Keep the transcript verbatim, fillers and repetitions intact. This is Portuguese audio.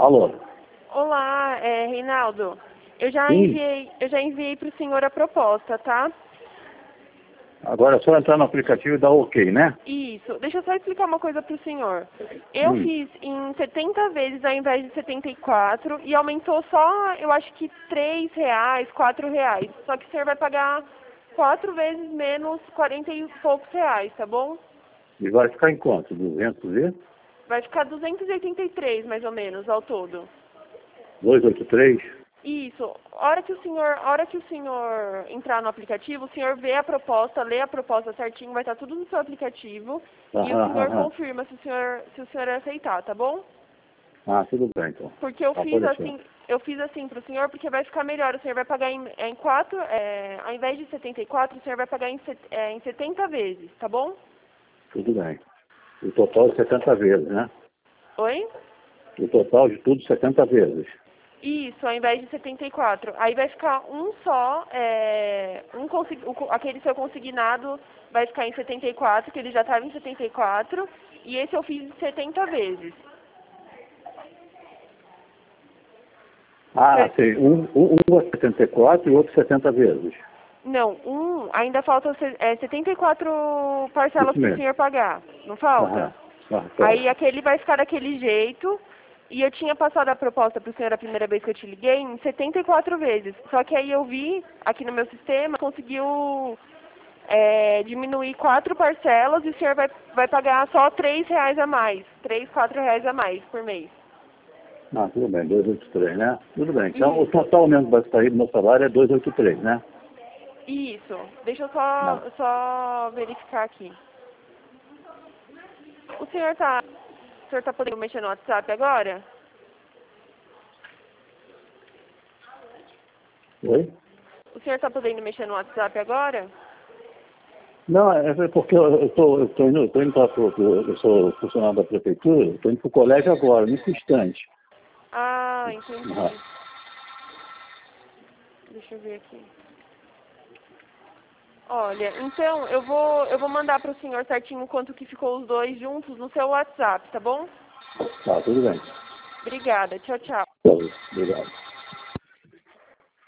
Alô? Olá, é, Reinaldo. Eu já Sim. enviei, eu já enviei para o senhor a proposta, tá? Agora é só entrar no aplicativo e dar OK, né? Isso. Deixa eu só explicar uma coisa para o senhor. Eu Hum. fiz em setenta vezes ao invés de setenta e quatro e aumentou só, eu acho que três reais, quatro reais. Só que o senhor vai pagar quatro vezes menos quarenta e poucos reais, tá bom? E vai ficar em quanto? duzentos e? Vai ficar duzentos e oitenta e três mais ou menos ao todo. duzentos e oitenta e três? Isso. A hora que o senhor, a hora que o senhor entrar no aplicativo, o senhor vê a proposta, lê a proposta certinho, vai estar tudo no seu aplicativo e o Aham, senhor aham. confirma se o senhor, se o senhor aceitar, tá bom? Ah, tudo bem, então. Porque eu Ah, fiz pode deixar. assim, eu fiz assim pro senhor porque vai ficar melhor. O senhor vai pagar em, em quatro, é, ao invés de setenta e quatro, o senhor vai pagar em, set- é, em setenta vezes, tá bom? Tudo bem. O total de setenta vezes, né? Oi? O total de tudo setenta vezes. Isso, ao invés de setenta e quatro. Aí vai ficar um só, é, um consi- o co- aquele seu consignado vai ficar em setenta e quatro, que ele já estava em setenta e quatro, e esse eu fiz setenta vezes. Ah, Cer- sei. Um, um, um é setenta e quatro e outro setenta vezes. Não, um, ainda falta se- é, setenta e quatro parcelas Isso para o mesmo. senhor pagar, não falta? Aham. Ah, Aí claro. aquele vai ficar daquele jeito, e eu tinha passado a proposta para o senhor a primeira vez que eu te liguei em setenta e quatro vezes. Só que aí eu vi, aqui no meu sistema, conseguiu é, diminuir quatro parcelas e o senhor vai, vai pagar só três reais a mais. Três, quatro reais a mais por mês. Ah, tudo bem. duzentos e oitenta e três, né? Tudo bem. Então, o Isso, total mesmo que vai sair do meu salário é duzentos e oitenta e três, né? isso. Deixa eu só, Não. só verificar aqui. O senhor tá, o senhor tá podendo mexer no WhatsApp agora? Oi? O senhor tá podendo mexer no WhatsApp agora? Não, é porque eu estou eu tô indo, eu tô indo para eu sou funcionário da prefeitura, estou indo para o colégio agora, nesse instante. Ah, Ah, entendi. Deixa eu ver aqui. Olha, então eu vou, eu vou mandar para o senhor certinho quanto que ficou os dois juntos no seu WhatsApp, tá bom? tá, tudo bem. Obrigada. Tchau, tchau. Tá, obrigado.